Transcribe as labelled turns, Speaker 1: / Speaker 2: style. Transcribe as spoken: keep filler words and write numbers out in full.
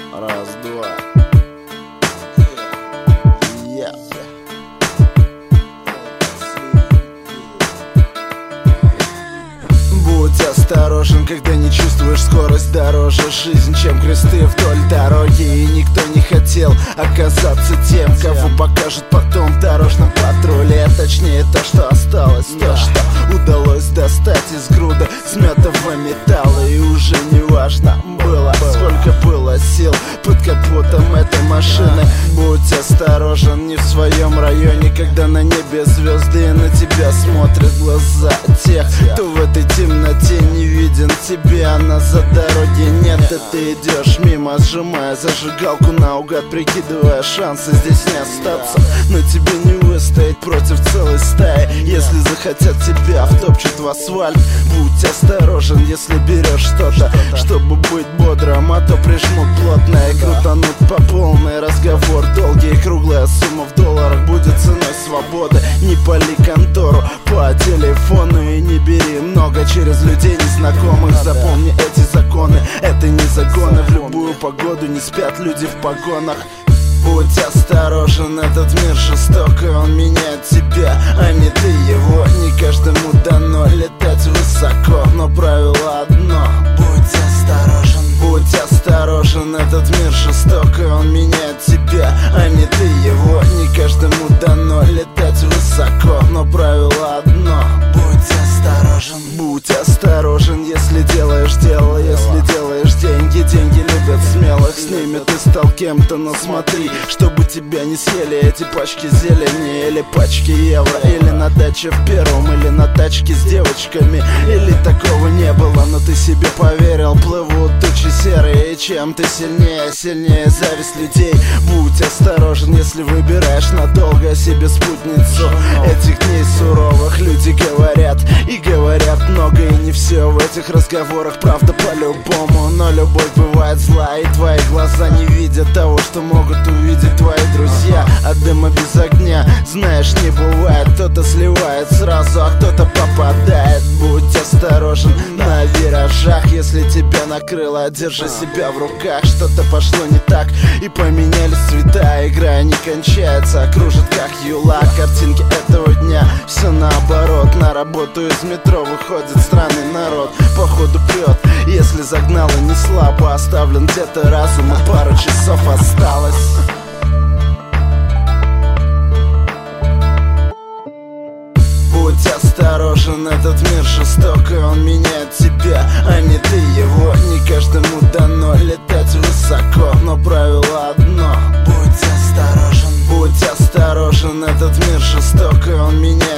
Speaker 1: Раз, два. Yeah. Будь осторожен, когда не чувствуешь скорость дороже. Жизнь, чем кресты вдоль дороги. И никто не хотел оказаться тем, кого покажут потом в дорожном патруле. Точнее, то, что осталось, то, что удалось достать из груда смятого металла. И уже не важно было, сколько было сил под капотом этой машины. Будь осторожен, не в своем районе, когда на небе звезды и на тебя смотрят глаза тех, кто в этой темноте не виден тебе, а назад дороги нет. И ты идешь мимо, сжимая зажигалку наугад, прикидывая шансы здесь не остаться. Но тебе не выстоять против целой стаи, если захотят тебя втопчут в асфальт. Будь осторожен, если берешь что-то, чтобы быть бодрым, а то прижмут плотно и крутанут по полной. Разговор долгий, круглая сумма в долларах будет ценой свободы. Не пали контору по телефону и не бери много через людей незнакомых. Запомни эти законы, это не загоны. В любую погоду не спят люди в погонах. Будь осторожен, этот мир жесток, и он меняет тебя, а не ты его. Не каждому дано летать высоко, но правило одно: будь осторожен. Будь осторожен, этот мир жесток, и он меняет тебя, а не ты его. Не каждому дано летать высоко, но правило одно: будь осторожен. Будь осторожен, если делаешь дело, если делаешь деньги. Деньги любят смелых, с ними ты стал кем-то, но смотри, чтобы тебя не съели эти пачки зелени или пачки евро. Или на даче в первом, или на тачке с девочками. Или такого не было, но ты себе поверил. Плывут тучи серые, и чем ты сильнее, сильнее зависть людей. Будь осторожен, если выбираешь надолго себе спутницу этих дней суровых. Люди говорят и говорят много, и не все в этих разговорах правда по-любому. Но любовь бывает зла, и твои глаза не видят того, что могут увидеть твои друзья. А дыма без огня, знаешь, не бывает. Кто-то сливает сразу, а кто-то попадает. Будь осторожен на виражах, если тебя накрыло, держи себя в руках. Что-то пошло не так, и поменялись цвета. Игра не кончается, кружит как юла. Картинки этого дня, все наоборот. На работу из метро выходит странный народ. Походу прет, если загнало не слабо. Оставлен где-то разум, и пару часов осталось. Будь осторожен, этот мир жесток, и он меняет тебя, а не ты его. Не каждому дано летать высоко, но правило одно: будь осторожен. Будь осторожен, этот мир жесток, и он меняет